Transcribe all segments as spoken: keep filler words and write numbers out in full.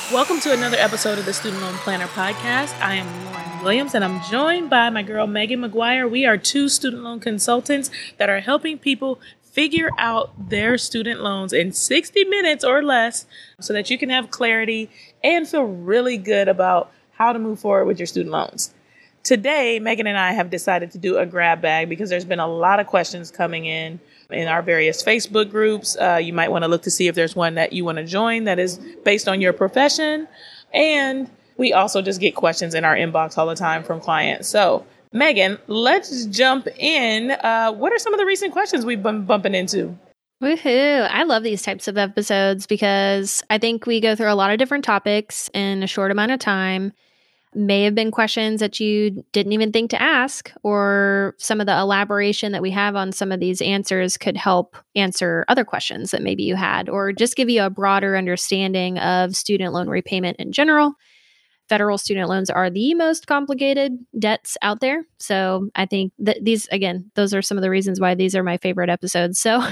Welcome to another episode of the Student Loan Planner Podcast. I am Lauren Williams, and I'm joined by my girl, Megan McGuire. We are two student loan consultants that are helping people figure out their student loans in sixty minutes or less so that you can have clarity and feel really good about how to move forward with your student loans. Today, Megan and I have decided to do a grab bag because there's been a lot of questions coming in in our various Facebook groups. Uh, you might want to look to see if there's one that you want to join that is based on your profession. And we also just get questions in our inbox all the time from clients. So, Megan, let's jump in. Uh, what are some of the recent questions we've been bumping into? Woohoo. I love these types of episodes because I think we go through a lot of different topics in a short amount of time. May have been questions that you didn't even think to ask, or some of the elaboration that we have on some of these answers could help answer other questions that maybe you had, or just give you a broader understanding of student loan repayment in general. Federal student loans are the most complicated debts out there. So I think that these, again, those are some of the reasons why these are my favorite episodes. So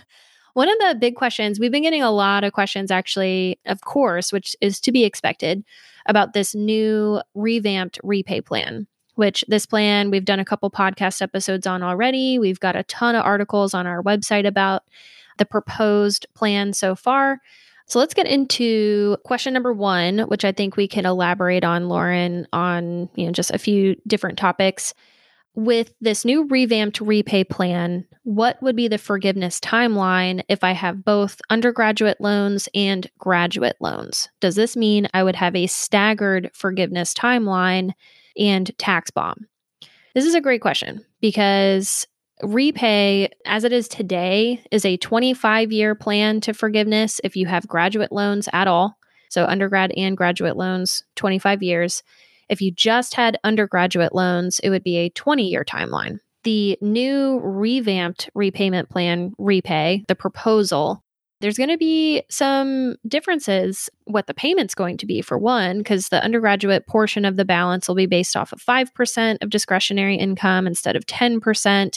one of the big questions, we've been getting a lot of questions actually, of course, which is to be expected, about this new revamped repay plan, which this plan we've done a couple podcast episodes on already. We've got a ton of articles on our website about the proposed plan so far. So let's get into question number one, which I think we can elaborate on, Lauren, on you know just a few different topics. With this new revamped repay plan, what would be the forgiveness timeline if I have both undergraduate loans and graduate loans? Does this mean I would have a staggered forgiveness timeline and tax bomb? This is a great question because repay, as it is today, is a twenty-five year plan to forgiveness if you have graduate loans at all. So undergrad and graduate loans, twenty-five years. If you just had undergraduate loans, it would be a twenty year timeline. The new revamped repayment plan, Repay, the proposal, there's going to be some differences what the payment's going to be, for one, because the undergraduate portion of the balance will be based off of five percent of discretionary income instead of ten percent.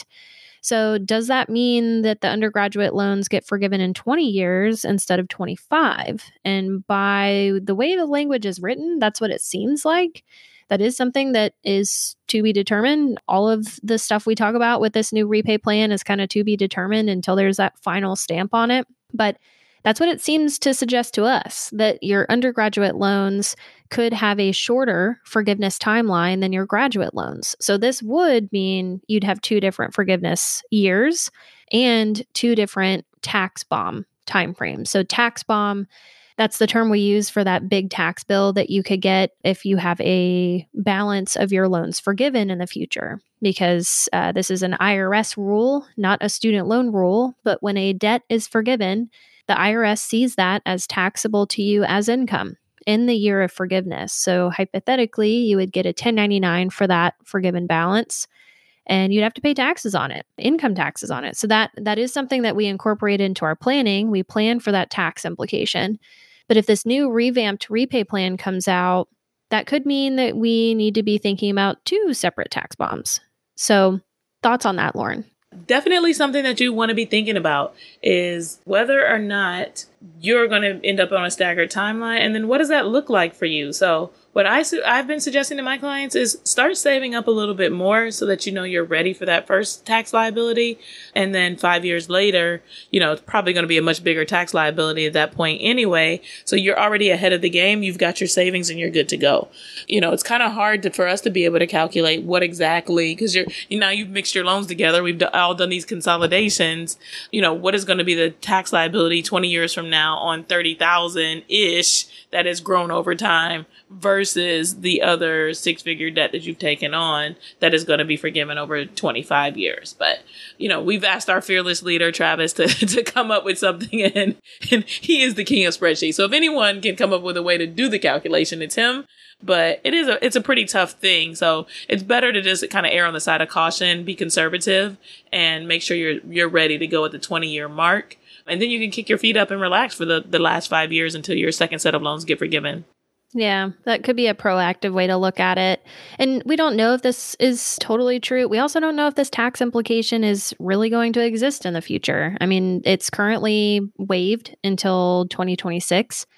So does that mean that the undergraduate loans get forgiven in twenty years instead of twenty-five? And by the way the language is written, that's what it seems like. That is something that is to be determined. All of the stuff we talk about with this new repay plan is kind of to be determined until there's that final stamp on it. But that's what it seems to suggest to us, that your undergraduate loans could have a shorter forgiveness timeline than your graduate loans. So this would mean you'd have two different forgiveness years and two different tax bomb timeframes. So tax bomb, that's the term we use for that big tax bill that you could get if you have a balance of your loans forgiven in the future. Because uh, this is an I R S rule, not a student loan rule. But when a debt is forgiven, the I R S sees that as taxable to you as income in the year of forgiveness. So hypothetically, you would get a ten ninety-nine for that forgiven balance, and you'd have to pay taxes on it, income taxes on it. So that that is something that we incorporate into our planning. We plan for that tax implication. But if this new revamped repay plan comes out, that could mean that we need to be thinking about two separate tax bombs. So thoughts on that, Lauren? Definitely something that you want to be thinking about is whether or not you're going to end up on a staggered timeline. And then what does that look like for you? So what I su- I've been suggesting to my clients is start saving up a little bit more so that you know you're ready for that first tax liability. And then five years later, you know, it's probably going to be a much bigger tax liability at that point anyway. So you're already ahead of the game. You've got your savings and you're good to go. You know, it's kind of hard to, for us to be able to calculate what exactly, because you're, you know, you've mixed your loans together. We've d- all done these consolidations. You know, what is going to be the tax liability twenty years from now on thirty thousand ish that has grown over time versus the other six-figure debt that you've taken on that is going to be forgiven over twenty-five years. But, you know, we've asked our fearless leader, Travis, to, to come up with something, and, and he is the king of spreadsheets. So if anyone can come up with a way to do the calculation, it's him. But it is a, it's a pretty tough thing. So it's better to just kind of err on the side of caution, be conservative, and make sure you're, you're ready to go at the twenty year mark. And then you can kick your feet up and relax for the, the last five years until your second set of loans get forgiven. Yeah, that could be a proactive way to look at it. And we don't know if this is totally true. We also don't know if this tax implication is really going to exist in the future. I mean, it's currently waived until twenty twenty-six.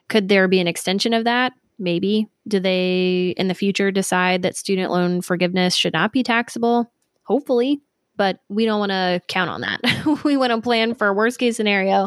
Could there be an extension of that? Maybe. Do they in the future decide that student loan forgiveness should not be taxable? Hopefully, but we don't want to count on that. We want to plan for a worst case scenario.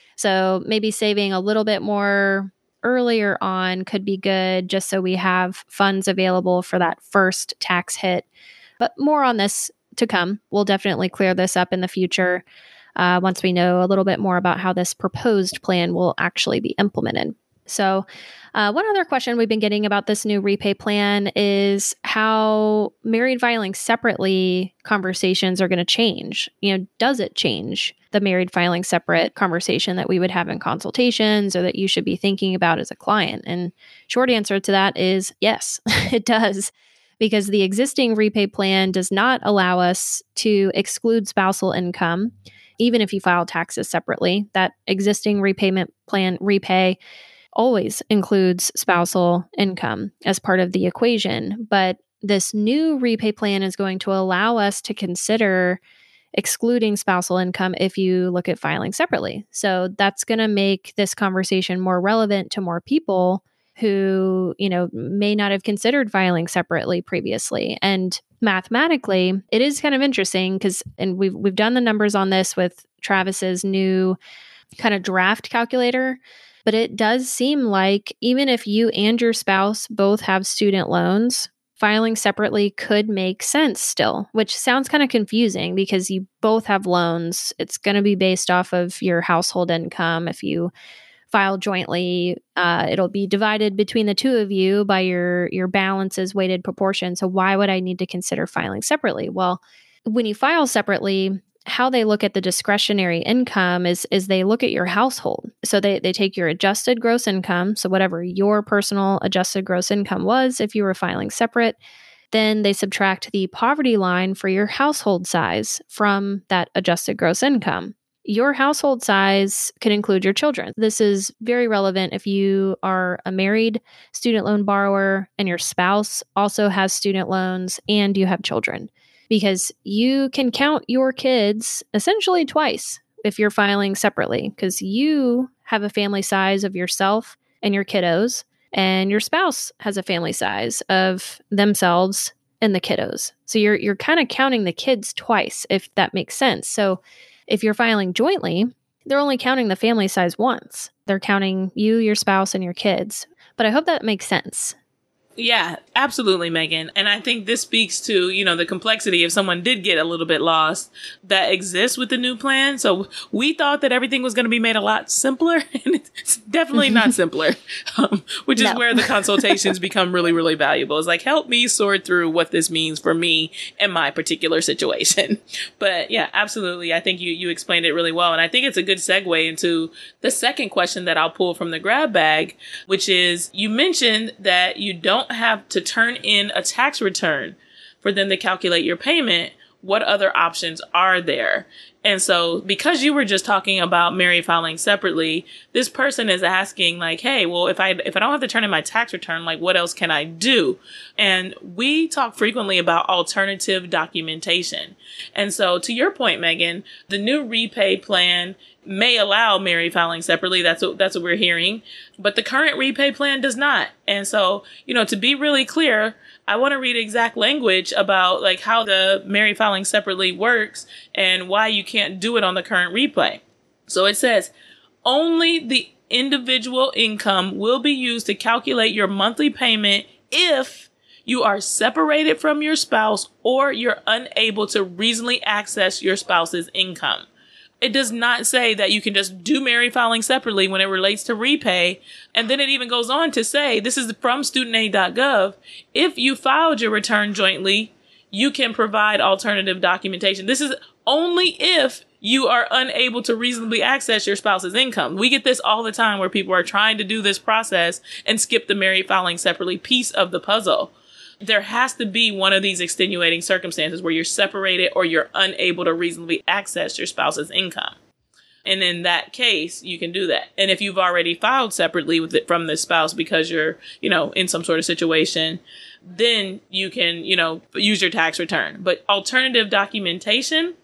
So maybe saving a little bit more earlier on could be good, just so we have funds available for that first tax hit. But more on this to come. We'll definitely clear this up in the future uh, once we know a little bit more about how this proposed plan will actually be implemented. So uh, one other question we've been getting about this new repay plan is how married filing separately conversations are going to change. You know, does it change the married filing separate conversation that we would have in consultations or that you should be thinking about as a client? And short answer to that is yes, it does. Because the existing repay plan does not allow us to exclude spousal income, even if you file taxes separately. That existing repayment plan, repay, always includes spousal income as part of the equation. But this new repay plan is going to allow us to consider excluding spousal income if you look at filing separately. So that's going to make this conversation more relevant to more people who, you know, may not have considered filing separately previously. And mathematically, it is kind of interesting because, and we've we've done the numbers on this with Travis's new kind of draft calculator, but it does seem like even if you and your spouse both have student loans, filing separately could make sense still, which sounds kind of confusing because you both have loans. It's going to be based off of your household income. If you file jointly, uh, it'll be divided between the two of you by your your balances weighted proportion. So why would I need to consider filing separately? Well, when you file separately, how they look at the discretionary income is is they look at your household. So they, they take your adjusted gross income, so whatever your personal adjusted gross income was if you were filing separate, then they subtract the poverty line for your household size from that adjusted gross income. Your household size can include your children. This is very relevant if you are a married student loan borrower and your spouse also has student loans and you have children, because you can count your kids essentially twice if you're filing separately, because you have a family size of yourself and your kiddos, and your spouse has a family size of themselves and the kiddos. So you're you're kind of counting the kids twice, if that makes sense. So if you're filing jointly, they're only counting the family size once. They're counting you, your spouse, and your kids. But I hope that makes sense. Yeah, absolutely, Megan. And I think this speaks to, you know, the complexity if someone did get a little bit lost that exists with the new plan. So we thought that everything was going to be made a lot simpler, and it's definitely not simpler, um, which is no. where the consultations become really, really valuable. It's like, help me sort through what this means for me and my particular situation. But yeah, absolutely. I think you, you explained it really well. And I think it's a good segue into the second question that I'll pull from the grab bag, which is you mentioned that you don't have to turn in a tax return for them to calculate your payment. What other options are there? And so because you were just talking about married filing separately, this person is asking like, hey, well, if I if I don't have to turn in my tax return, like what else can I do? And we talk frequently about alternative documentation. And so to your point, Megan, the new repay plan may allow married filing separately. That's what, that's what we're hearing. But the current repay plan does not. And so, you know, to be really clear, I want to read exact language about like how the married filing separately works and why you can't do it on the current repay. So it says, only the individual income will be used to calculate your monthly payment if you are separated from your spouse or you're unable to reasonably access your spouse's income. It does not say that you can just do married filing separately when it relates to repay. And then it even goes on to say, this is from student aid dot gov, if you filed your return jointly, you can provide alternative documentation. This is only if you are unable to reasonably access your spouse's income. We get this all the time where people are trying to do this process and skip the married filing separately piece of the puzzle. There has to be one of these extenuating circumstances where you're separated or you're unable to reasonably access your spouse's income. And in that case, you can do that. And if you've already filed separately with it from the spouse because you're, you know, in some sort of situation, then you can, you know, use your tax return. But alternative documentation,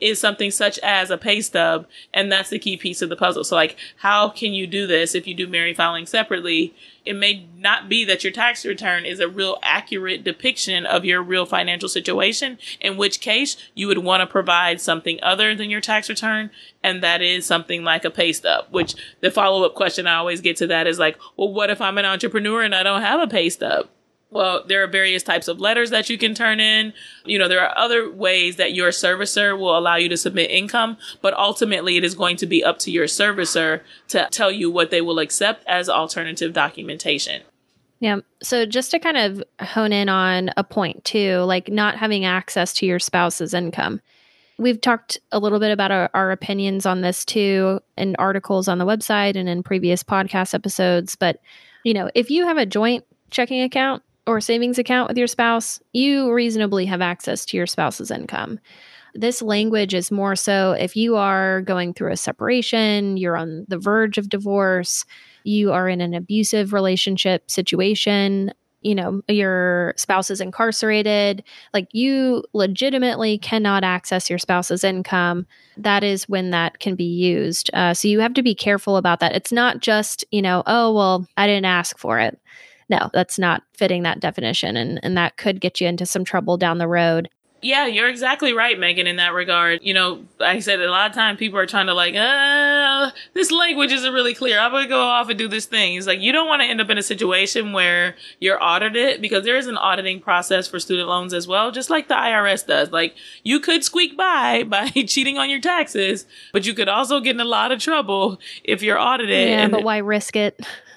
is something such as a pay stub. And that's the key piece of the puzzle. So like, how can you do this if you do married filing separately? It may not be that your tax return is a real accurate depiction of your real financial situation, in which case you would want to provide something other than your tax return. And that is something like a pay stub, which the follow-up question I always get to that is like, well, what if I'm an entrepreneur and I don't have a pay stub? Well, there are various types of letters that you can turn in. You know, there are other ways that your servicer will allow you to submit income, but ultimately it is going to be up to your servicer to tell you what they will accept as alternative documentation. Yeah. So just to kind of hone in on a point too, like not having access to your spouse's income. We've talked a little bit about our, our opinions on this too in articles on the website and in previous podcast episodes. But, you know, if you have a joint checking account or savings account with your spouse, you reasonably have access to your spouse's income. This language is more so if you are going through a separation, you're on the verge of divorce, you are in an abusive relationship situation, you know, your spouse is incarcerated, like you legitimately cannot access your spouse's income. That is when that can be used. Uh, so you have to be careful about that. It's not just, you know, oh, well, I didn't ask for it. No, that's not fitting that definition. And, and that could get you into some trouble down the road. Yeah, you're exactly right, Megan, in that regard. You know, like I said, a lot of times people are trying to like, uh, this language isn't really clear. I'm going to go off and do this thing. It's like, you don't want to end up in a situation where you're audited, because there is an auditing process for student loans as well, just like the I R S does. Like, you could squeak by by cheating on your taxes, but you could also get in a lot of trouble if you're audited. Yeah, and but why risk it?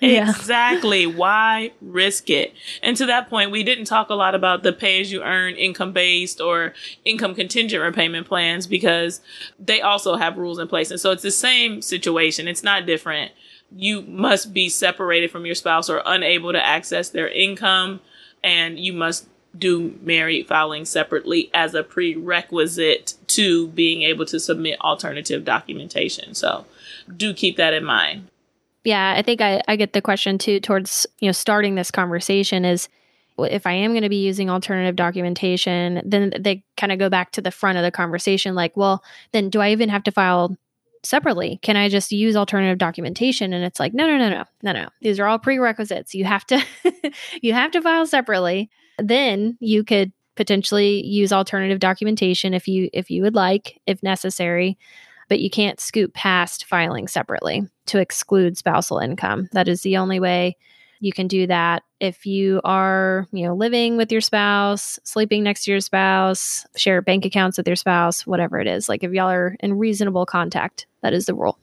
Exactly. Why risk it? And to that point, we didn't talk a lot about the pay-as-you-earn income-based or income contingent repayment plans, because they also have rules in place. And so it's the same situation. It's not different. You must be separated from your spouse or unable to access their income, and you must do married filing separately as a prerequisite to being able to submit alternative documentation. So do keep that in mind. Yeah, I think I, I get the question too towards, you know, starting this conversation is, if I am going to be using alternative documentation, then they kind of go back to the front of the conversation. Like, well, then do I even have to file separately? Can I just use alternative documentation? And it's like, no, no, no, no, no, no. These are all prerequisites. You have to, you have to file separately. Then you could potentially use alternative documentation if you, if you would like, if necessary. But you can't scoot past filing separately to exclude spousal income. That is the only way you can do that. If you are, you know, living with your spouse, sleeping next to your spouse, share bank accounts with your spouse, whatever it is. Like if y'all are in reasonable contact, that is the rule.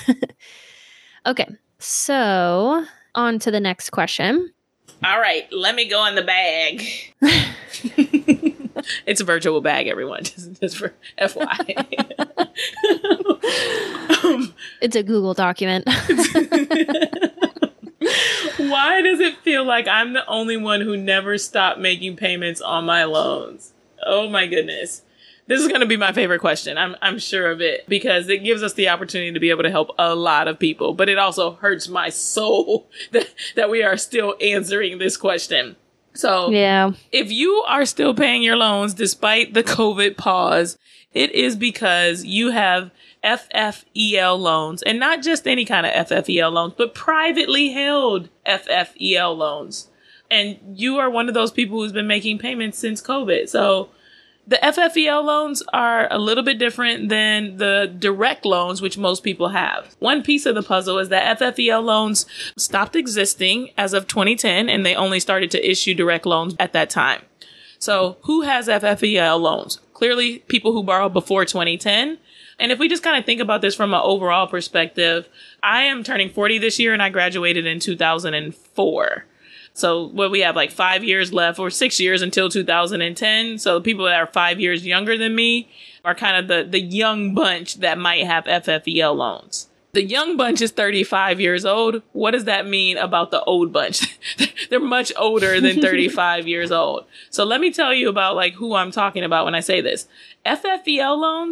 Okay, so on to the next question. All right, let me go in the bag. It's a virtual bag, everyone, just, just for F Y I. um, it's a Google document. Why does it feel like I'm the only one who never stopped making payments on my loans? Oh my goodness. This is going to be my favorite question. I'm I'm sure of it, because it gives us the opportunity to be able to help a lot of people. But it also hurts my soul that, that we are still answering this question. So yeah, if you are still paying your loans despite the COVID pause, it is because you have F F E L loans, and not just any kind of F F E L loans, but privately held F F E L loans. And you are one of those people who's been making payments since COVID. So the F F E L loans are a little bit different than the direct loans, which most people have. One piece of the puzzle is that F F E L loans stopped existing as of twenty ten, and they only started to issue direct loans at that time. So who has F F E L loans? Clearly, people who borrowed before twenty ten. And if we just kind of think about this from an overall perspective, I am turning forty this year, and I graduated in two thousand four. So what we have like five years left, or six years until two thousand ten. So the people that are five years younger than me are kind of the, the young bunch that might have F F E L loans. The young bunch is thirty-five years old. What does that mean about the old bunch? They're much older than thirty-five years old. So let me tell you about like who I'm talking about when I say this. F F E L loans,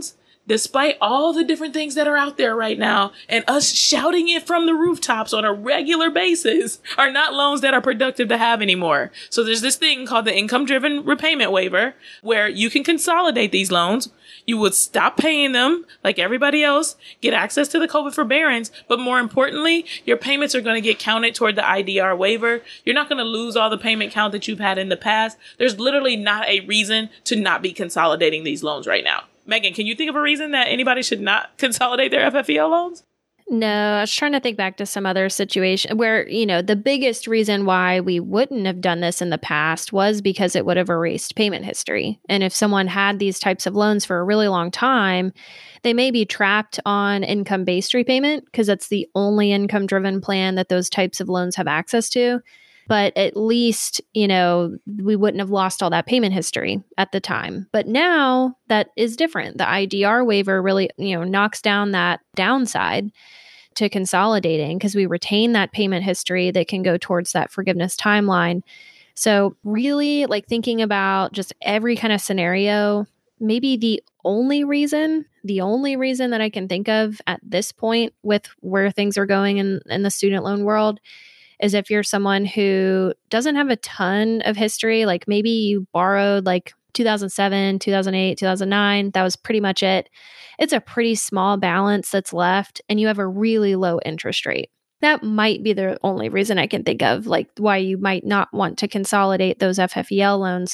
despite all the different things that are out there right now and us shouting it from the rooftops on a regular basis, are not loans that are productive to have anymore. So there's this thing called the income-driven repayment waiver where you can consolidate these loans. You would stop paying them like everybody else, get access to the COVID forbearance, but more importantly, your payments are going to get counted toward the I D R waiver. You're not going to lose all the payment count that you've had in the past. There's literally not a reason to not be consolidating these loans right now. Megan, can you think of a reason that anybody should not consolidate their F F E L loans? No, I was trying to think back to some other situation where, you know, the biggest reason why we wouldn't have done this in the past was because it would have erased payment history. And if someone had these types of loans for a really long time, they may be trapped on income-based repayment because that's the only income-driven plan that those types of loans have access to. But at least, you know, we wouldn't have lost all that payment history at the time. But now that is different. The I D R waiver really, you know, knocks down that downside to consolidating because we retain that payment history that can go towards that forgiveness timeline. So really, like, thinking about just every kind of scenario, maybe the only reason, the only reason that I can think of at this point with where things are going in, in the student loan world is if you're someone who doesn't have a ton of history, like maybe you borrowed like two thousand seven, two thousand eight, two thousand nine, that was pretty much it. It's a pretty small balance that's left and you have a really low interest rate. That might be the only reason I can think of, like why you might not want to consolidate those F F E L loans.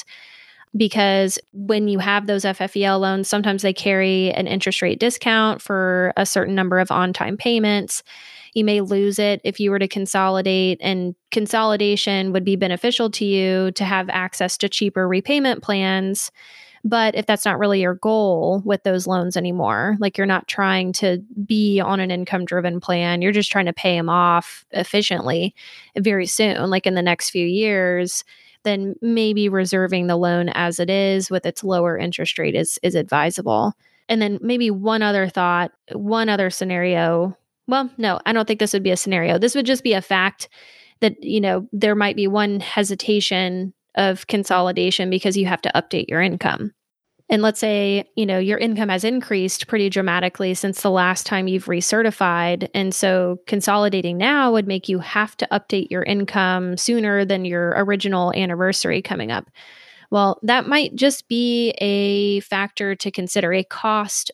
Because when you have those F F E L loans, sometimes they carry an interest rate discount for a certain number of on-time payments. You may lose it if you were to consolidate, and consolidation would be beneficial to you to have access to cheaper repayment plans. But if that's not really your goal with those loans anymore, like you're not trying to be on an income-driven plan, you're just trying to pay them off efficiently very soon, like in the next few years, then maybe reserving the loan as it is with its lower interest rate is, is advisable. And then maybe one other thought, one other scenario. Well, no, I don't think this would be a scenario. This would just be a fact that, you know, there might be one hesitation of consolidation because you have to update your income. And let's say, you know, your income has increased pretty dramatically since the last time you've recertified. And so consolidating now would make you have to update your income sooner than your original anniversary coming up. Well, that might just be a factor to consider, a cost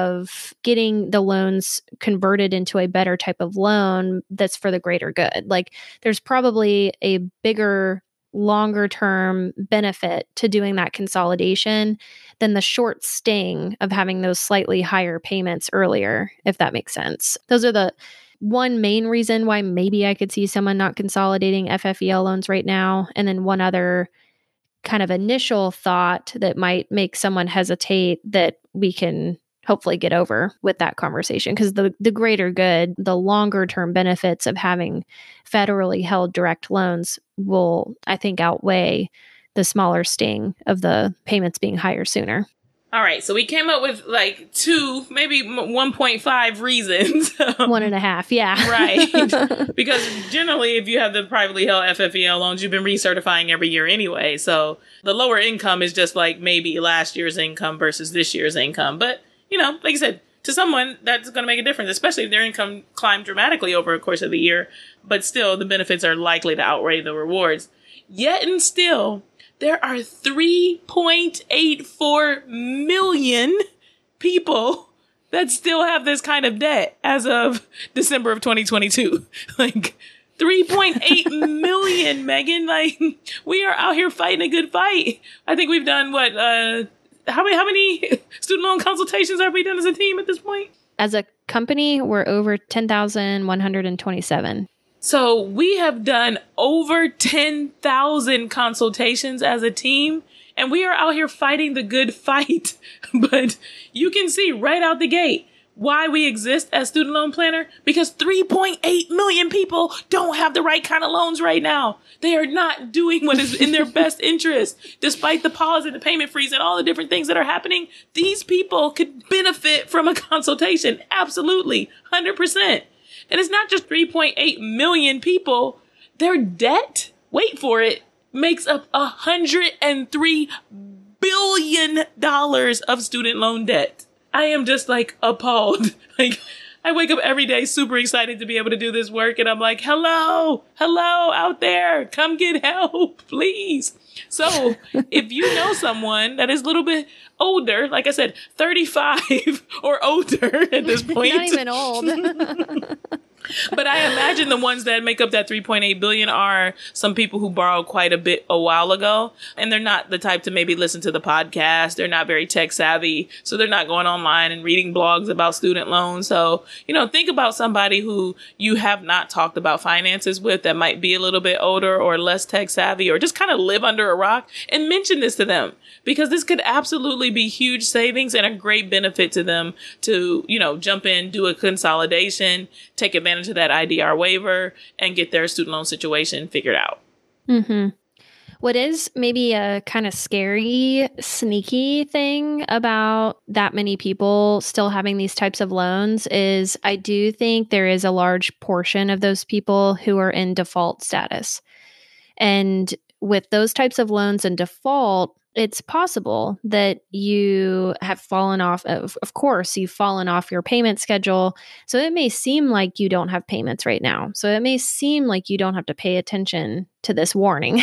of getting the loans converted into a better type of loan that's for the greater good. Like there's probably a bigger, longer term benefit to doing that consolidation than the short sting of having those slightly higher payments earlier, if that makes sense. Those are the one main reason why maybe I could see someone not consolidating F F E L loans right now. And then one other kind of initial thought that might make someone hesitate that we can hopefully get over with that conversation, because the, the greater good, the longer term benefits of having federally held direct loans will, I think, outweigh the smaller sting of the payments being higher sooner. All right. So we came up with like two, maybe one point five reasons. One and a half. Yeah. Right. Because generally, if you have the privately held F F E L loans, you've been recertifying every year anyway. So the lower income is just like maybe last year's income versus this year's income. But, you know, like I said, to someone, that's going to make a difference, especially if their income climbed dramatically over the course of the year. But still, the benefits are likely to outweigh the rewards. Yet and still, there are three point eight four million people that still have this kind of debt as of December of twenty twenty-two. Like three point eight million, Megan. Like we are out here fighting a good fight. I think we've done what, uh, how many, how many student loan consultations have we done as a team at this point? As a company, we're over ten thousand one hundred twenty-seven. So we have done over ten thousand consultations as a team, and we are out here fighting the good fight. But you can see right out the gate why we exist as Student Loan Planner, because three point eight million people don't have the right kind of loans right now. They are not doing what is in their best interest. Despite the pause and the payment freeze and all the different things that are happening, these people could benefit from a consultation. Absolutely. one hundred percent. And it's not just three point eight million people. Their debt, wait for it, makes up one hundred three billion dollars of student loan debt. I am just like appalled. Like, I wake up every day super excited to be able to do this work. And I'm like, hello, hello out there. Come get help, please. So if you know someone that is a little bit older, like I said, thirty-five or older at this point. Not even old. But I imagine the ones that make up that three point eight billion are some people who borrowed quite a bit a while ago. And they're not the type to maybe listen to the podcast. They're not very tech savvy. So they're not going online and reading blogs about student loans. So, you know, think about somebody who you have not talked about finances with that might be a little bit older or less tech savvy or just kind of live under a rock, and mention this to them, because this could absolutely be huge savings and a great benefit to them to, you know, jump in, do a consolidation, take advantage of that I D R waiver, and get their student loan situation figured out. Mm-hmm. What is maybe a kind of scary, sneaky thing about that many people still having these types of loans is I do think there is a large portion of those people who are in default status. And with those types of loans in default, it's possible that you have fallen off of, of course, you've fallen off your payment schedule. So it may seem like you don't have payments right now. So it may seem like you don't have to pay attention to this warning,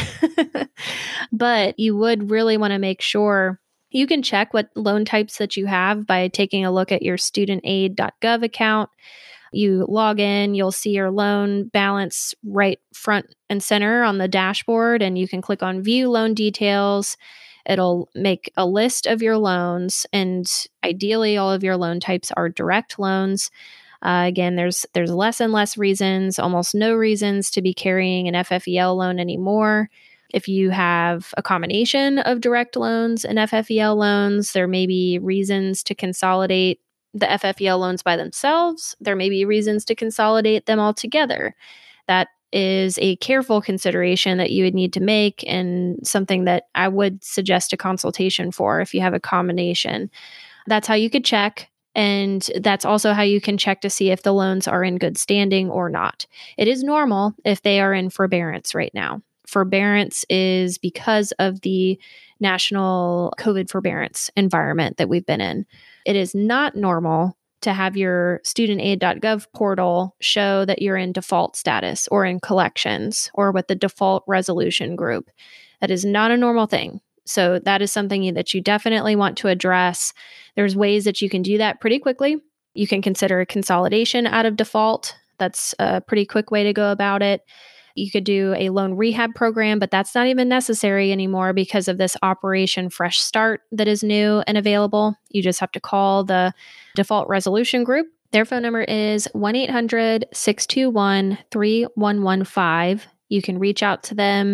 but you would really want to make sure you can check what loan types that you have by taking a look at your student aid dot gov account. You log in, you'll see your loan balance right front and center on the dashboard, and you can click on view loan details. It'll make a list of your loans, and ideally all of your loan types are direct loans. Uh, again, there's there's less and less reasons, almost no reasons to be carrying an F F E L loan anymore. If you have a combination of direct loans and F F E L loans, there may be reasons to consolidate the F F E L loans by themselves. There may be reasons to consolidate them all together. That is a careful consideration that you would need to make, and something that I would suggest a consultation for if you have a combination. That's how you could check. And that's also how you can check to see if the loans are in good standing or not. It is normal if they are in forbearance right now. Forbearance is because of the national COVID forbearance environment that we've been in. It is not normal to have your student aid dot gov portal show that you're in default status or in collections or with the default resolution group. That is not a normal thing. So that is something that you definitely want to address. There's ways that you can do that pretty quickly. You can consider a consolidation out of default. That's a pretty quick way to go about it. You could do a loan rehab program, but that's not even necessary anymore because of this Operation Fresh Start that is new and available. You just have to call the default resolution group. Their phone number is one eight hundred six two one three one one five. You can reach out to them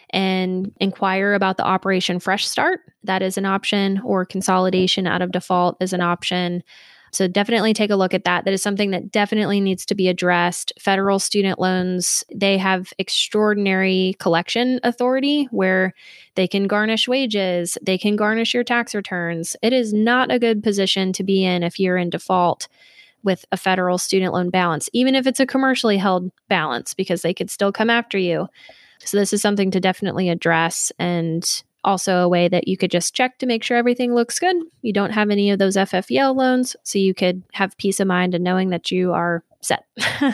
and inquire about the Operation Fresh Start. That is an option, or consolidation out of default is an option. So definitely take a look at that. That is something that definitely needs to be addressed. Federal student loans, they have extraordinary collection authority where they can garnish wages, they can garnish your tax returns. It is not a good position to be in if you're in default with a federal student loan balance, even if it's a commercially held balance, because they could still come after you. So this is something to definitely address, and also a way that you could just check to make sure everything looks good. You don't have any of those F F E L loans, so you could have peace of mind in knowing that you are set.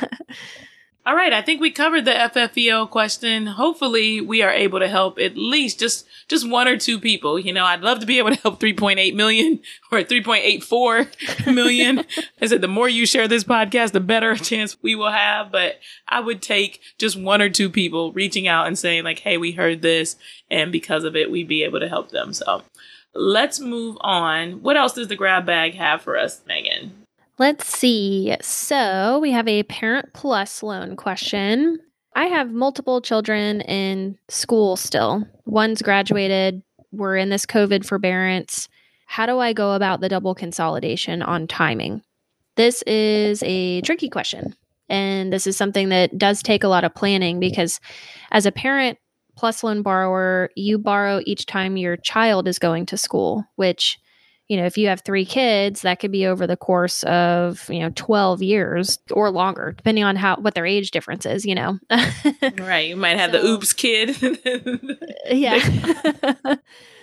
All right, I think we covered the F F E L question. Hopefully we are able to help at least just, just one or two people. You know, I'd love to be able to help three point eight million or three point eight four million. I said, the more you share this podcast, the better a chance we will have. But I would take just one or two people reaching out and saying like, hey, we heard this, and because of it, we'd be able to help them. So let's move on. What else does the grab bag have for us, Megan? Let's see. So we have a Parent Plus loan question. I have multiple children in school still. One's graduated. We're in this COVID forbearance. How do I go about the double consolidation on timing? This is a tricky question. And this is something that does take a lot of planning, because as a Parent Plus loan borrower, you borrow each time your child is going to school, which, you know, if you have three kids, that could be over the course of, you know, twelve years or longer, depending on how, what their age difference is, you know. Right. You might have so, the oops kid. Yeah.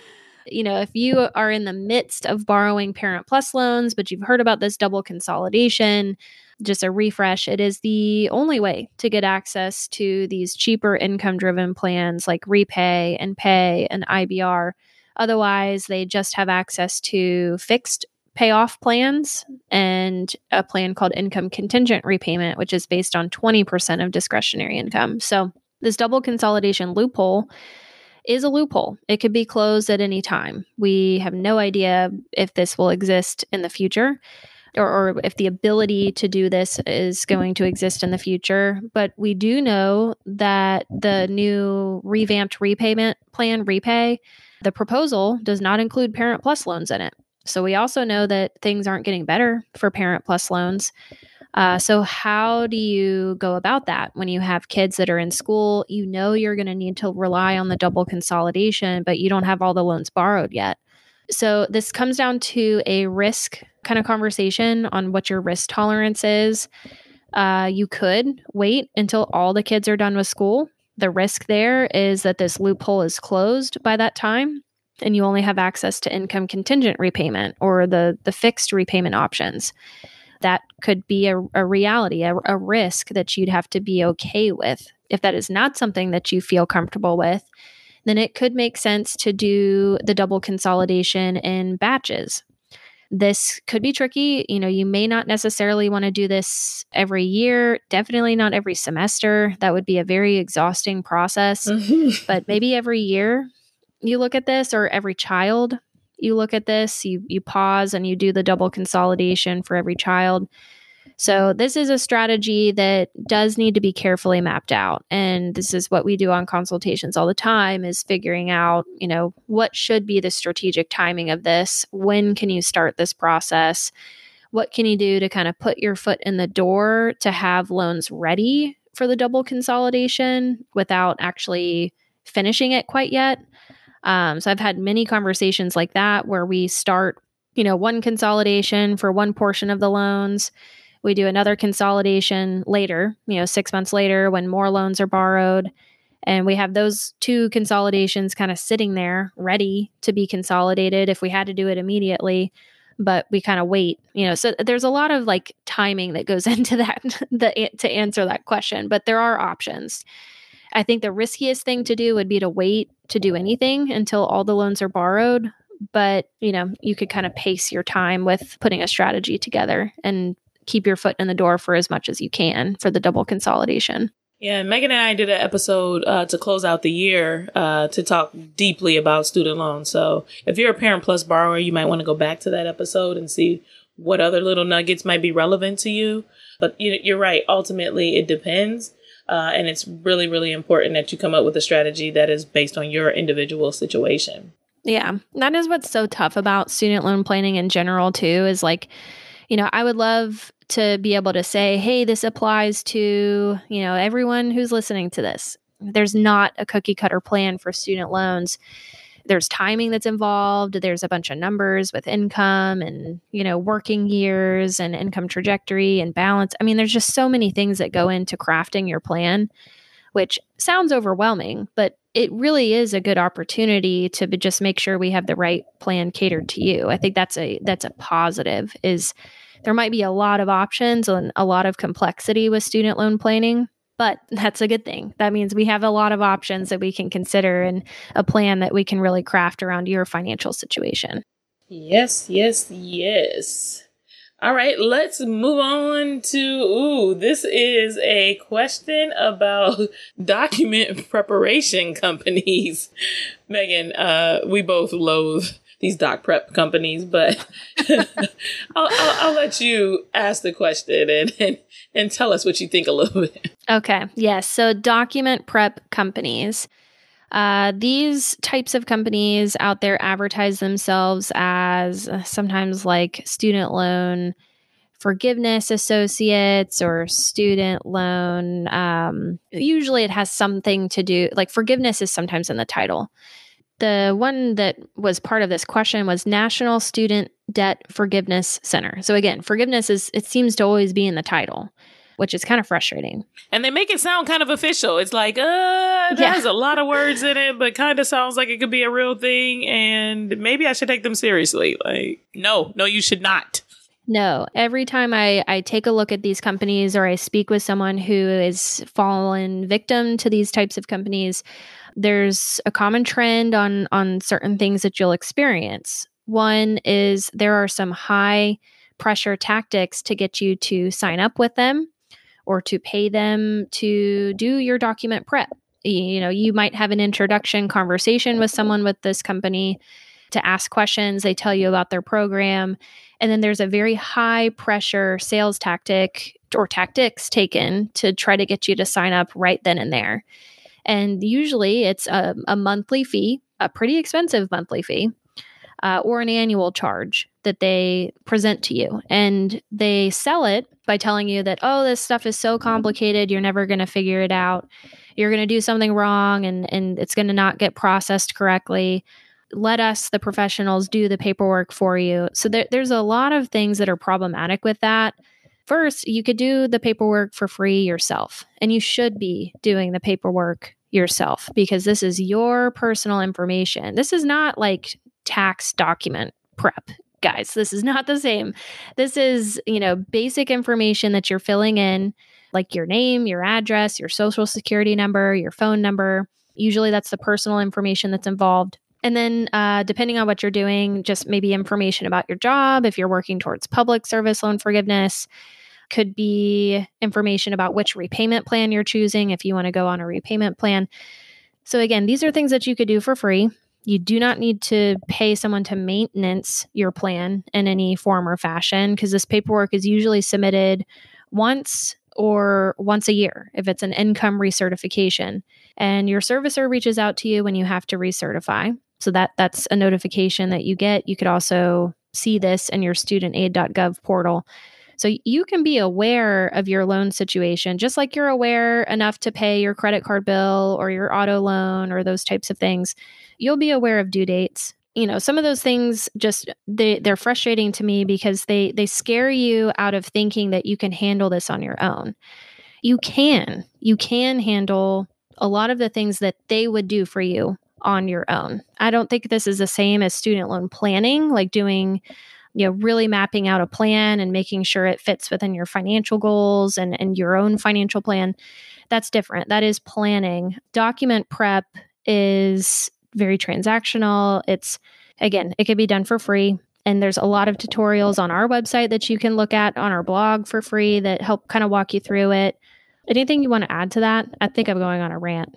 You know, if you are in the midst of borrowing Parent Plus loans, but you've heard about this double consolidation, just a refresh, it is the only way to get access to these cheaper income-driven plans like Repay and Pay and I B R. Otherwise, they just have access to fixed payoff plans and a plan called income contingent repayment, which is based on twenty percent of discretionary income. So this double consolidation loophole is a loophole. It could be closed at any time. We have no idea if this will exist in the future or, or if the ability to do this is going to exist in the future. But we do know that the new revamped repayment plan, Repay, the proposal does not include Parent Plus loans in it. So we also know that things aren't getting better for Parent Plus loans. Uh, so how do you go about that when you have kids that are in school? You know you're going to need to rely on the double consolidation, but you don't have all the loans borrowed yet. So this comes down to a risk kind of conversation on what your risk tolerance is. Uh, you could wait until all the kids are done with school. The risk there is that this loophole is closed by that time, and you only have access to income contingent repayment or the, the fixed repayment options. That could be a, a reality, a, a risk that you'd have to be okay with. If that is not something that you feel comfortable with, then it could make sense to do the double consolidation in batches. This could be tricky. You know, you may not necessarily want to do this every year, definitely not every semester. That would be a very exhausting process. But maybe every year you look at this, or every child you look at this, you you pause and you do the double consolidation for every child. So this is a strategy that does need to be carefully mapped out. And this is what we do on consultations all the time, is figuring out, you know, what should be the strategic timing of this? When can you start this process? What can you do to kind of put your foot in the door to have loans ready for the double consolidation without actually finishing it quite yet? Um, so I've had many conversations like that where we start, you know, one consolidation for one portion of the loans. We do another consolidation later, you know, six months later when more loans are borrowed. And we have those two consolidations kind of sitting there ready to be consolidated if we had to do it immediately. But we kind of wait, you know, so there's a lot of like timing that goes into that the, to answer that question. But there are options. I think the riskiest thing to do would be to wait to do anything until all the loans are borrowed. But, you know, you could kind of pace your time with putting a strategy together and keep your foot in the door for as much as you can for the double consolidation. Yeah, Megan and I did an episode uh, to close out the year uh, to talk deeply about student loans. So if you're a Parent Plus borrower, you might want to go back to that episode and see what other little nuggets might be relevant to you. But you, you're right. Ultimately, it depends. Uh, and it's really, really important that you come up with a strategy that is based on your individual situation. Yeah, that is what's so tough about student loan planning in general, too, is like, you know, I would love to be able to say, hey, this applies to, you know, everyone who's listening to this. There's not a cookie cutter plan for student loans. There's timing that's involved. There's a bunch of numbers with income and, you know, working years and income trajectory and balance. I mean, there's just so many things that go into crafting your plan, which sounds overwhelming, but it really is a good opportunity to be, just make sure we have the right plan catered to you. I think that's a that's a positive. Is there might be a lot of options and a lot of complexity with student loan planning, but that's a good thing. That means we have a lot of options that we can consider and a plan that we can really craft around your financial situation. Yes, yes, yes. All right, let's move on to, ooh, this is a question about document preparation companies. Megan, uh, we both loathe these doc prep companies, but I'll, I'll, I'll let you ask the question and, and, and tell us what you think a little bit. Okay, yes. So document prep companies. Uh, these types of companies out there advertise themselves as uh, sometimes like student loan forgiveness associates or student loan. Um, usually it has something to do, like forgiveness is sometimes in the title. The one that was part of this question was National Student Debt Forgiveness Center. So again, forgiveness is, it seems to always be in the title. which is kind of frustrating. And they make it sound kind of official. It's like, uh, there's yeah. a lot of words in it, but kind of sounds like it could be a real thing. And maybe I should take them seriously. Like, no, no, you should not. No, every time I, I take a look at these companies or I speak with someone who is fallen victim to these types of companies, there's a common trend on, on certain things that you'll experience. One is there are some high pressure tactics to get you to sign up with them or to pay them to do your document prep. You know, you might have an introduction conversation with someone with this company to ask questions. They tell you about their program. And then there's a very high pressure sales tactic or tactics taken to try to get you to sign up right then and there. And usually it's a, a monthly fee, a pretty expensive monthly fee, uh, or an annual charge that they present to you. And they sell it by telling you that, oh, this stuff is so complicated, you're never going to figure it out. You're going to do something wrong and, and it's going to not get processed correctly. Let us, the professionals, do the paperwork for you. So there, there's a lot of things that are problematic with that. First, you could do the paperwork for free yourself, and you should be doing the paperwork yourself because this is your personal information. This is not like tax document prep, guys. This is not the same. This is, you know, basic information that you're filling in, like your name, your address, your social security number, your phone number. Usually that's the personal information that's involved. And then uh, depending on what you're doing, just maybe information about your job. If you're working towards public service loan forgiveness, could be information about which repayment plan you're choosing if you want to go on a repayment plan. So again, these are things that you could do for free. You do not need to pay someone to maintenance your plan in any form or fashion because this paperwork is usually submitted once or once a year if it's an income recertification. And your servicer reaches out to you when you have to recertify. So that that's a notification that you get. You could also see this in your student aid dot gov portal. So you can be aware of your loan situation, just like you're aware enough to pay your credit card bill or your auto loan or those types of things. You'll be aware of due dates. You know, some of those things just, they, they're frustrating to me because they they scare you out of thinking that you can handle this on your own. You can. You can handle a lot of the things that they would do for you on your own. I don't think this is the same as student loan planning, like doing, you know, really mapping out a plan and making sure it fits within your financial goals and, and your own financial plan. That's different. That is planning. Document prep is very transactional. It's, again, it can be done for free. And there's a lot of tutorials on our website that you can look at on our blog for free that help kind of walk you through it. Anything you want to add to that? I think I'm going on a rant.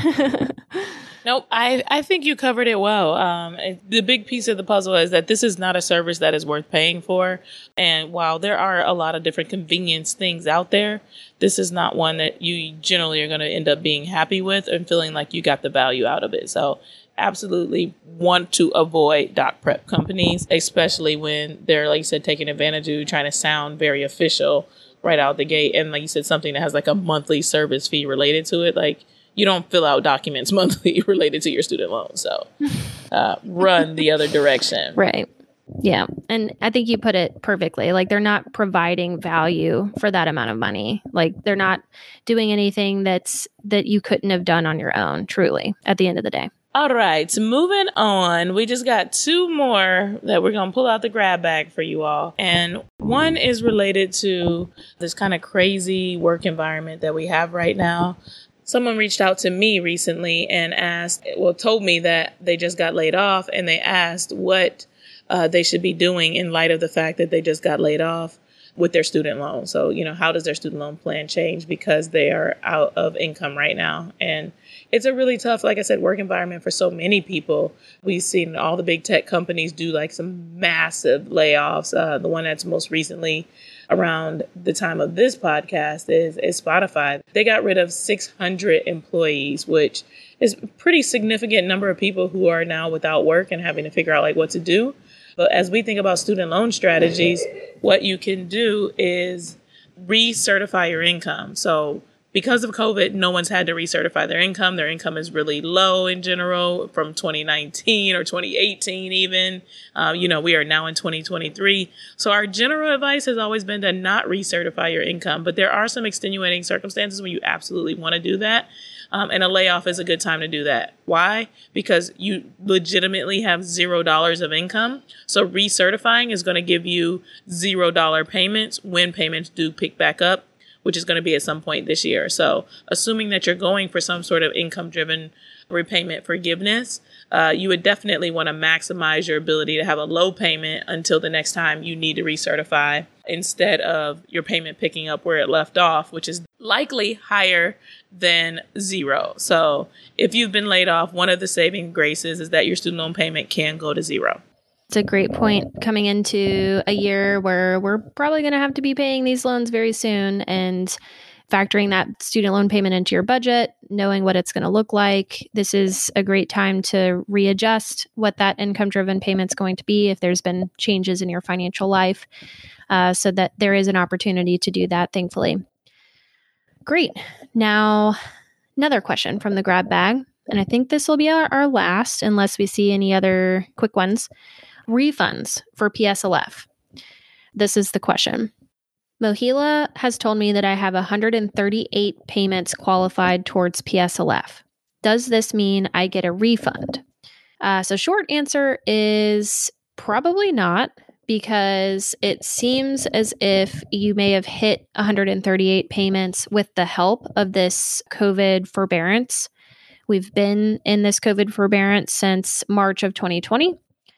Nope, I, I think you covered it well. Um, it, the big piece of the puzzle is that this is not a service that is worth paying for. And while there are a lot of different convenience things out there, this is not one that you generally are going to end up being happy with and feeling like you got the value out of it. So absolutely want to avoid doc prep companies, especially when they're, like you said, taking advantage of you, trying to sound very official right out the gate. And like you said, something that has like a monthly service fee related to it. Like, you don't fill out documents monthly related to your student loan. So uh, run the other direction. Right. Yeah. And I think you put it perfectly. Like, they're not providing value for that amount of money. Like, they're not doing anything that's that you couldn't have done on your own, truly, at the end of the day. All right. So moving on, we just got two more that we're going to pull out the grab bag for you all. And one is related to this kind of crazy work environment that we have right now. Someone reached out to me recently and asked, well, told me that they just got laid off, and they asked what uh, they should be doing in light of the fact that they just got laid off with their student loan. So, you know, how does their student loan plan change because they are out of income right now? And it's a really tough, like I said, work environment for so many people. We've seen all the big tech companies do like some massive layoffs. Uh, the one that's most recently around the time of this podcast is, is Spotify. They got rid of six hundred employees, which is a pretty significant number of people who are now without work and having to figure out like what to do. But as we think about student loan strategies, what you can do is recertify your income. So because of COVID, no one's had to recertify their income. Their income is really low in general from twenty nineteen or twenty eighteen even. Uh, you know, we are now in twenty twenty-three. So our general advice has always been to not recertify your income. But there are some extenuating circumstances when you absolutely want to do that. Um, and a layoff is a good time to do that. Why? Because you legitimately have zero dollars of income. So recertifying is going to give you zero dollar payments when payments do pick back up, which is going to be at some point this year. So assuming that you're going for some sort of income-driven repayment forgiveness, uh, you would definitely want to maximize your ability to have a low payment until the next time you need to recertify, instead of your payment picking up where it left off, which is likely higher than zero. So if you've been laid off, one of the saving graces is that your student loan payment can go to zero. It's a great point coming into a year where we're probably going to have to be paying these loans very soon, and factoring that student loan payment into your budget, knowing what it's going to look like. This is a great time to readjust what that income-driven payment's going to be if there's been changes in your financial life, uh, so that there is an opportunity to do that, thankfully. Great. Now, another question from the grab bag, and I think this will be our, our last, unless we see any other quick ones. Refunds for P S L F. This is the question. Mohila has told me that I have one hundred thirty-eight payments qualified towards P S L F. Does this mean I get a refund? Uh, so short answer is probably not, because it seems as if you may have hit one hundred thirty-eight payments with the help of this COVID forbearance. We've been in this COVID forbearance since March of twenty twenty.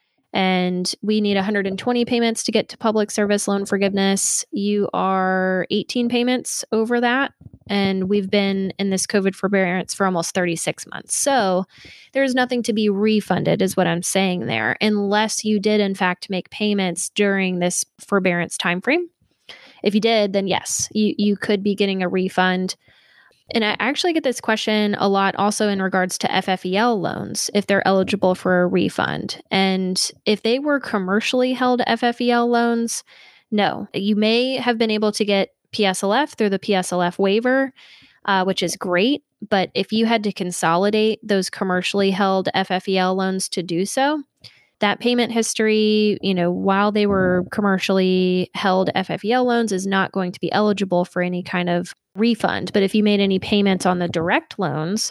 And we need one hundred twenty payments to get to public service loan forgiveness. You are eighteen payments over that. And we've been in this COVID forbearance for almost thirty-six months. So there's nothing to be refunded, is what I'm saying there, unless you did, in fact, make payments during this forbearance timeframe. If you did, then yes, you, you could be getting a refund. And I actually get this question a lot also in regards to F F E L loans, if they're eligible for a refund. And if they were commercially held F F E L loans, no. You may have been able to get P S L F through the P S L F waiver, uh, which is great. But if you had to consolidate those commercially held F F E L loans to do so, that payment history, you know, while they were commercially held F F E L loans, is not going to be eligible for any kind of refund. But if you made any payments on the direct loans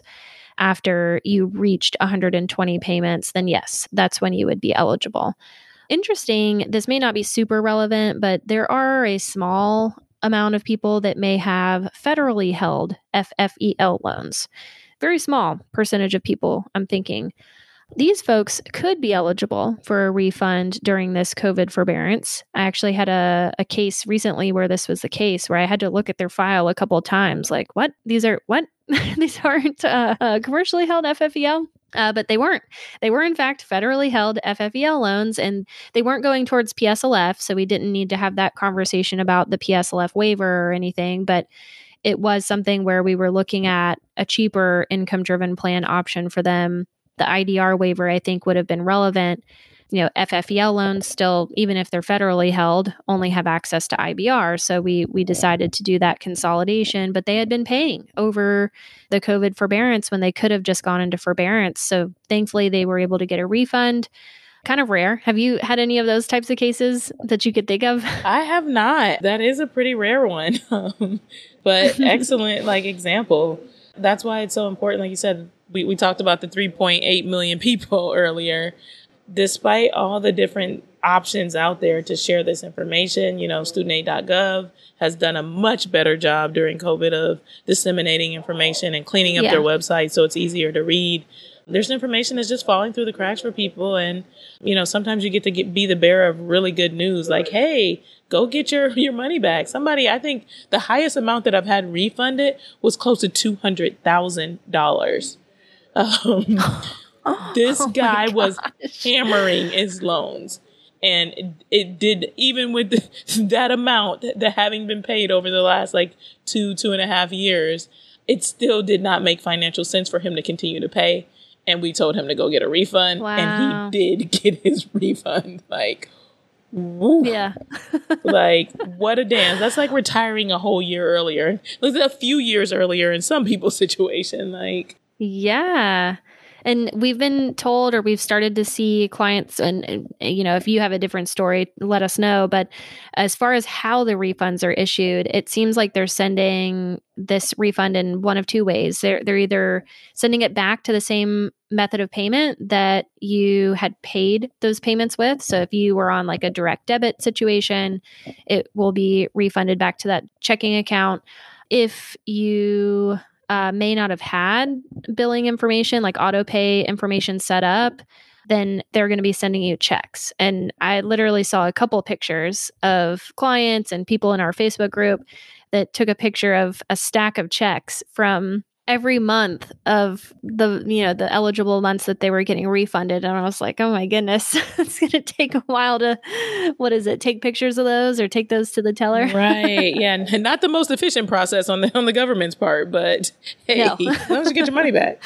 after you reached one hundred twenty payments, then yes, that's when you would be eligible. Interesting, this may not be super relevant, but there are a small amount of people that may have federally held F F E L loans. Very small percentage of people, I'm thinking. These folks could be eligible for a refund during this COVID forbearance. I actually had a, a case recently where this was the case, where I had to look at their file a couple of times. Like, what? These are, what? These aren't uh, uh, commercially held F F E L? Uh, but they weren't. They were, in fact, federally held F F E L loans, and they weren't going towards P S L F, so we didn't need to have that conversation about the P S L F waiver or anything. But it was something where we were looking at a cheaper income-driven plan option for them. The I D R waiver, I think, would have been relevant. You know, F F E L loans still, even if they're federally held, only have access to I B R. So we we decided to do that consolidation, but they had been paying over the COVID forbearance when they could have just gone into forbearance. So thankfully, they were able to get a refund. Kind of rare. Have you had any of those types of cases that you could think of? I have not. That is a pretty rare one, um, but excellent like example. That's why it's so important. Like you said, we, we talked about the three point eight million people earlier. Despite all the different options out there to share this information, you know, student aid dot gov has done a much better job during COVID of disseminating information and cleaning up yeah. their website so it's easier to read. There's information that's just falling through the cracks for people. And, you know, sometimes you get to get, be the bearer of really good news. Like, hey, go get your, your money back. Somebody, I think the highest amount that I've had refunded was close to two hundred thousand dollars. Um, this oh guy was hammering his loans. And it, it did, even with the, that amount that having been paid over the last like two, two and a half years, it still did not make financial sense for him to continue to pay. And we told him to go get a refund. Wow. And he did get his refund. Like, Woo. Yeah. Like, what a dance. That's like retiring a whole year earlier. Like a few years earlier in some people's situation. Like, yeah. And we've been told, or we've started to see clients, and, and, you know, if you have a different story, let us know. But as far as how the refunds are issued, it seems like they're sending this refund in one of two ways. They're, they're either sending it back to the same method of payment that you had paid those payments with. So if you were on like a direct debit situation, it will be refunded back to that checking account. If you Uh, may not have had billing information, like auto pay information set up, then they're going to be sending you checks. And I literally saw a couple of pictures of clients and people in our Facebook group that took a picture of a stack of checks from every month of the, you know, the eligible months that they were getting refunded. And I was like, oh my goodness, it's going to take a while to, what is it, take pictures of those or take those to the teller? right. Yeah. And not the most efficient process on the, on the government's part, but hey, No. as long as you get your money back.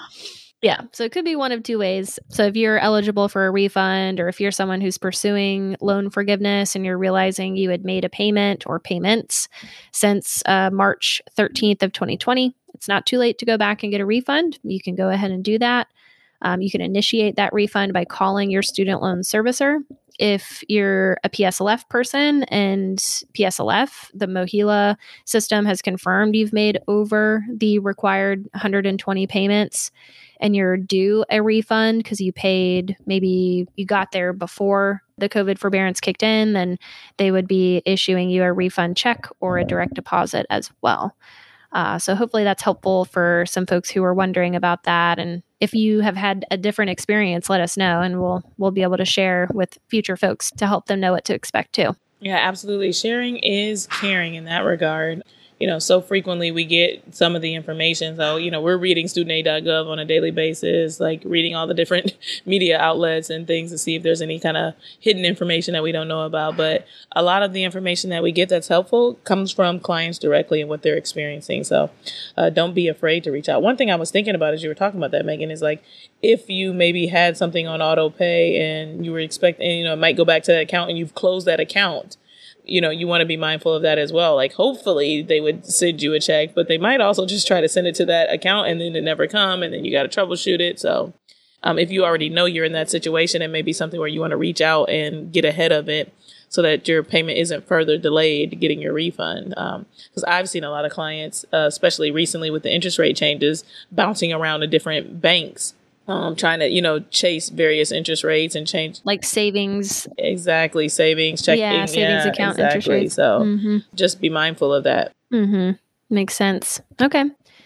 Yeah. So it could be one of two ways. So if you're eligible for a refund, or if you're someone who's pursuing loan forgiveness and you're realizing you had made a payment or payments since uh, March thirteenth of twenty twenty, it's not too late to go back and get a refund. You can go ahead and do that. Um, you can initiate that refund by calling your student loan servicer. If you're a P S L F person and P S L F, the MOHELA system has confirmed you've made over the required one hundred twenty payments and you're due a refund because you paid, maybe you got there before the COVID forbearance kicked in, then they would be issuing you a refund check or a direct deposit as well. Uh, so hopefully that's helpful for some folks who are wondering about that. And if you have had a different experience, let us know, and we'll we'll be able to share with future folks to help them know what to expect too. Yeah, absolutely. Sharing is caring in that regard. You know, so frequently we get some of the information. So, you know, we're reading student aid dot gov on a daily basis, like reading all the different media outlets and things to see if there's any kind of hidden information that we don't know about. But a lot of the information that we get that's helpful comes from clients directly and what they're experiencing. So uh, don't be afraid to reach out. One thing I was thinking about as you were talking about that, Megan, is like if you maybe had something on auto pay and you were expecting, you know, it might go back to that account and you've closed that account. You know, you want to be mindful of that as well. Like, hopefully they would send you a check, but they might also just try to send it to that account and then it never come. And then you got to troubleshoot it. So um, if you already know you're in that situation, it may be something where you want to reach out and get ahead of it so that your payment isn't further delayed getting your refund. Um, because I've seen a lot of clients, uh, especially recently with the interest rate changes, bouncing around to different banks. Um, trying to, you know, chase various interest rates and change. Like savings. Exactly. Savings, checking. Yeah, savings yeah, account exactly. interest rates. So mm-hmm. just be mindful of that. Mm-hmm. Makes sense. Okay.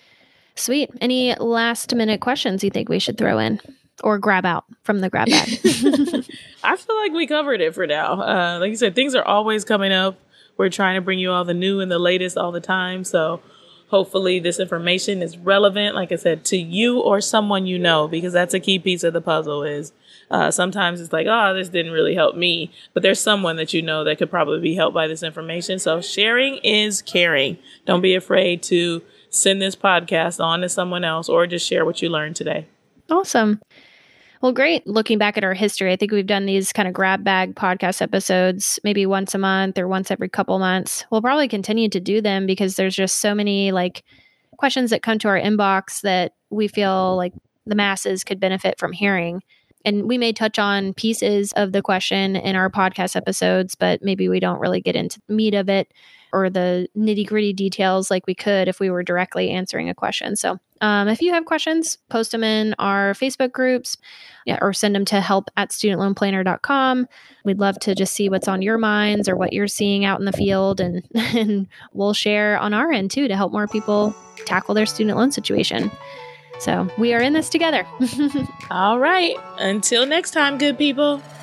Sweet. Any last minute questions you think we should throw in or grab out from the grab bag? I feel like we covered it for now. Uh, like you said, things are always coming up. We're trying to bring you all the new and the latest all the time. So hopefully this information is relevant, like I said, to you or someone you know, because that's a key piece of the puzzle is uh, sometimes it's like, oh, this didn't really help me. But there's someone that you know that could probably be helped by this information. So sharing is caring. Don't be afraid to send this podcast on to someone else or just share what you learned today. Awesome. Well, great. Looking back at our history, I think we've done these kind of grab bag podcast episodes maybe once a month or once every couple months. We'll probably continue to do them because there's just so many like questions that come to our inbox that we feel like the masses could benefit from hearing. And we may touch on pieces of the question in our podcast episodes, but maybe we don't really get into the meat of it or the nitty gritty details like we could if we were directly answering a question. So um, if you have questions, post them in our Facebook groups yeah, or send them to help at student loan planner dot com. We'd love to just see what's on your minds or what you're seeing out in the field. And, and we'll share on our end too to help more people tackle their student loan situation. So we are in this together. All right. Until next time, good people.